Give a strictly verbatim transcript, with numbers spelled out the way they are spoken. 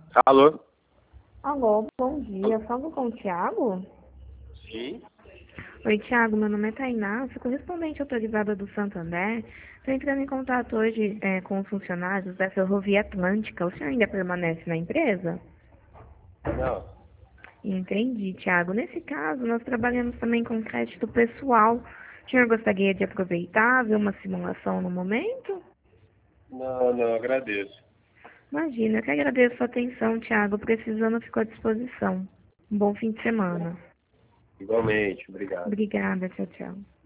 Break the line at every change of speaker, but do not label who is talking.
Alô?
Alô, bom dia. Falo com o Thiago?
Sim.
Oi, Thiago. Meu nome é Tainá, sou correspondente autorizada do Santander. Estou entrando em contato hoje é, com os funcionários da Ferrovia Atlântica. O senhor ainda permanece na empresa?
Não.
Entendi, Thiago. Nesse caso, nós trabalhamos também com crédito pessoal. O senhor gostaria de aproveitar, ver uma simulação no momento?
Não, não, agradeço.
Imagina, eu que agradeço a sua atenção, Thiago. Precisando, ficou à disposição. Um bom fim de semana.
Igualmente, obrigado.
Obrigada, tchau, tchau.